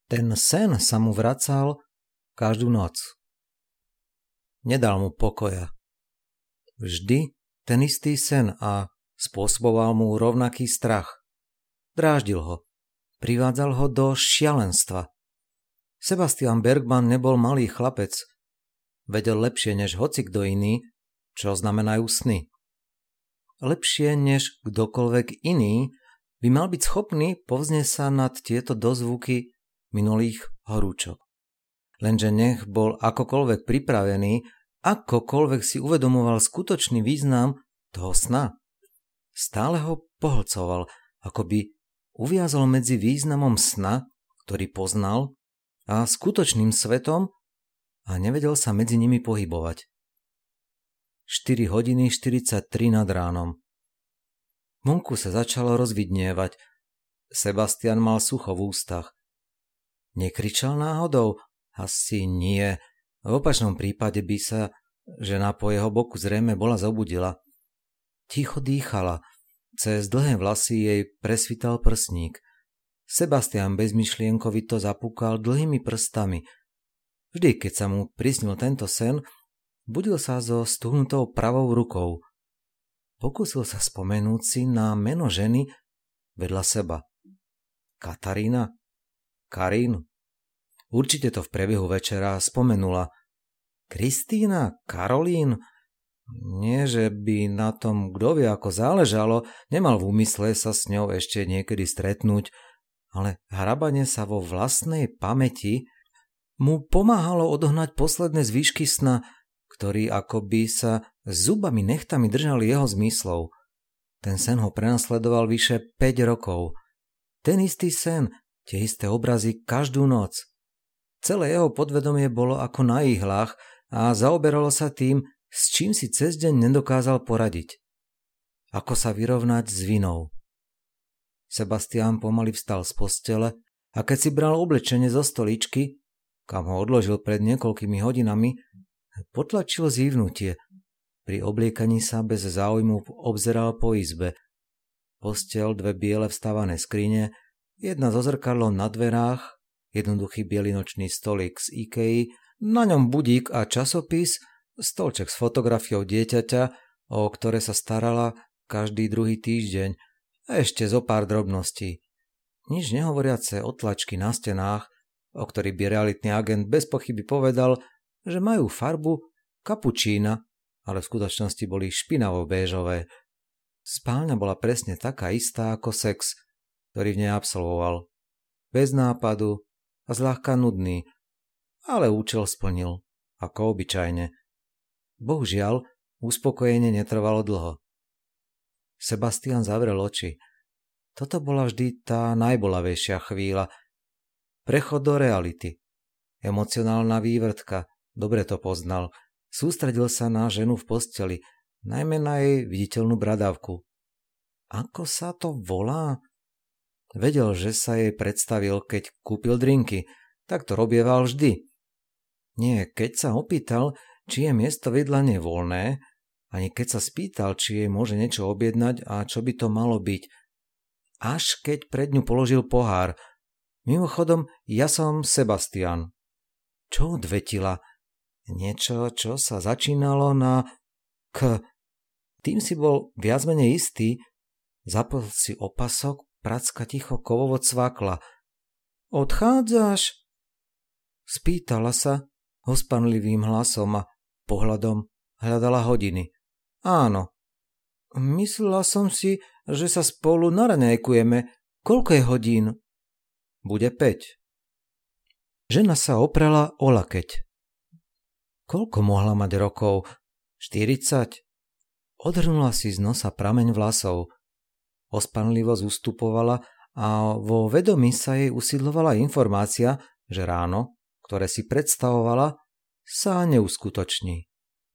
Ten sen sa mu vracal každú noc. Nedal mu pokoja. Vždy ten istý sen a spôsoboval mu rovnaký strach. Dráždil ho. Privádzal ho do šialenstva. Sebastian Bergman nebol malý chlapec. Vedel lepšie než hocikto iný, čo znamenajú sny. Lepšie než kdokoľvek iný by mal byť schopný povznieť sa nad tieto dozvuky minulých horúčok. Lenže nech bol akokoľvek pripravený, akokoľvek si uvedomoval skutočný význam toho sna. Stále ho pohlcoval, ako by uviazol medzi významom sna, ktorý poznal, a skutočným svetom a nevedel sa medzi nimi pohybovať. 4 hodiny 43 nad ránom. Vonku sa začalo rozvidnievať. Sebastian mal sucho v ústach. Nekričal náhodou? Asi nie. V opačnom prípade by sa žena po jeho boku zrejme bola zobudila. Ticho dýchala. Cez dlhé vlasy jej presvital prsník. Sebastian bezmyšlienkovito zapúkal dlhými prstami. Vždy, keď sa mu prisnil tento sen, budil sa so stuhnutou pravou rukou. Pokúsil sa spomenúť si na meno ženy vedľa seba. Katarína? Karín? Určite to v priebehu večera spomenula. Kristína? Karolín? Nie, že by na tom kto vie ako záležalo, nemal v úmysle sa s ňou ešte niekedy stretnúť, ale hrabanie sa vo vlastnej pamäti mu pomáhalo odohnať posledné zvyšky sna, ktorý akoby sa zubami nechtami držali jeho zmyslov. Ten sen ho prenasledoval vyše 5 rokov. Ten istý sen, tie isté obrazy každú noc. Celé jeho podvedomie bolo ako na ihlách a zaoberalo sa tým, s čím si cez deň nedokázal poradiť. Ako sa vyrovnať s vinou. Sebastian pomaly vstal z postele a keď si bral oblečenie zo stoličky, kam ho odložil pred niekoľkými hodinami, potlačil zívnutie. Pri obliekaní sa bez záujmu obzeral po izbe. Posteľ, 2 biele vstavané skrine, jedna so zrkadlom na dverách, jednoduchý biely nočný stolík z Ikei, na ňom budík a časopis, stolček s fotografiou dieťaťa, o ktoré sa starala každý druhý týždeň, a ešte zo pár drobností. Nič nehovoriace otlačky na stenách, o ktorých by realitný agent bez pochyby povedal, že majú farbu kapučína, ale v skutočnosti boli špinavo-béžové. Spálňa bola presne taká istá ako sex, ktorý v nej absolvoval. Bez nápadu a zľahka nudný, ale účel splnil, ako obyčajne. Bohužiaľ, uspokojenie netrvalo dlho. Sebastian zavrel oči. Toto bola vždy tá najbolavejšia chvíľa. Prechod do reality. Emocionálna vývrtka, dobre to poznal. Sústredil sa na ženu v posteli, najmä na jej viditeľnú bradavku. Ako sa to volá? Vedel, že sa jej predstavil, keď kúpil drinky. Tak to robieval vždy. Nie, keď sa opýtal, či je miesto vedľa nej voľné, ani keď sa spýtal, či jej môže niečo objednať a čo by to malo byť. Až keď pred ňu položil pohár. Mimochodom, ja som Sebastian. Čo odvetila? Niečo, čo sa začínalo na k. Tým si bol viac menej istý. Zapol si opasok, pracka ticho kovovo cvakla. Odchádzaš? Spýtala sa hospanlivým hlasom a pohľadom hľadala hodiny. Áno. Myslela som si, že sa spolu naraňajkujeme. Koľko je hodín? Bude 5. Žena sa oprela o lakeť. Koľko mohla mať rokov? 40. Odhrnula si z nosa prameň vlasov. Ospanlivosť ustupovala a vo vedomí sa jej usídlovala informácia, že ráno, ktoré si predstavovala, sa neuskutoční.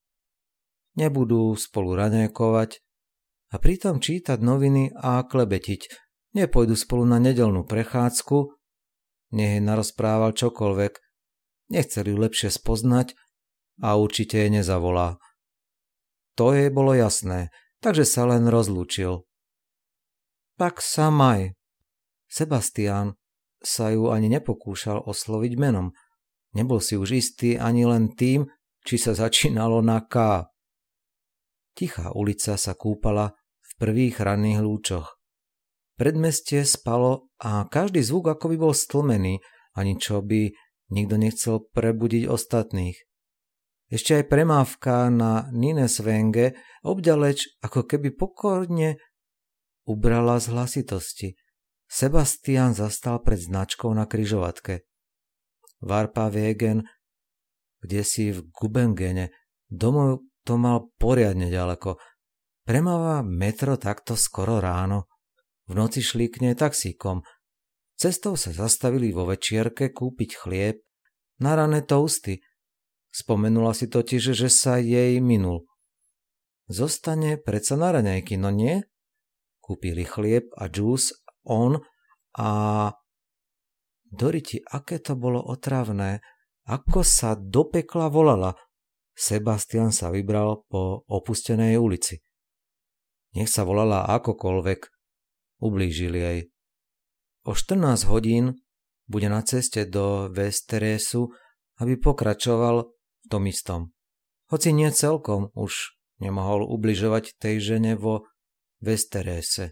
Nebudú spolu raňajkovať a pritom čítať noviny a klebetiť. Nepôjdu spolu na nedeľnú prechádzku, nech jej narozprával čokoľvek. Nechceli ju lepšie spoznať a určite jej nezavolá. To jej bolo jasné, takže sa len rozlúčil. Tak sa maj. Sebastian, sa ju ani nepokúšal osloviť menom. Nebol si už istý ani len tým, či sa začínalo na K. Tichá ulica sa kúpala v prvých ranných lúčoch. Predmestie spalo a každý zvuk akoby bol stlmený, ani čo by nikto nechcel prebudiť ostatných. Ešte aj premávka na Nynäsvängö obďaleč ako keby pokorne ubrala z hlasitosti. Sebastian zastal pred značkou na križovatke. Varpavägen, kdesi v Gubengene. Domov to mal poriadne ďaleko. Premáva metro takto skoro ráno. V noci šli k nej taxíkom. Cestou sa zastavili vo večierke kúpiť chlieb na rané toasty. Spomenula si totiž, že sa jej minul. Zostane predsa na raňajky, no nie? Kúpili chlieb a džús on a... Doriti, aké to bolo otravné, ako sa do pekla volala. Sebastian sa vybral po opustenej ulici. Nech sa volala akokoľvek, ublížil jej. O 14 hodín bude na ceste do Västeråsu, aby pokračoval v tom istom. Hoci nie celkom, už nemohol ubližovať tej žene vo Västeråse.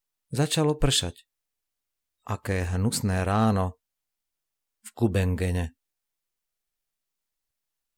Začalo pršať. Aké hnusné ráno v Gubengene.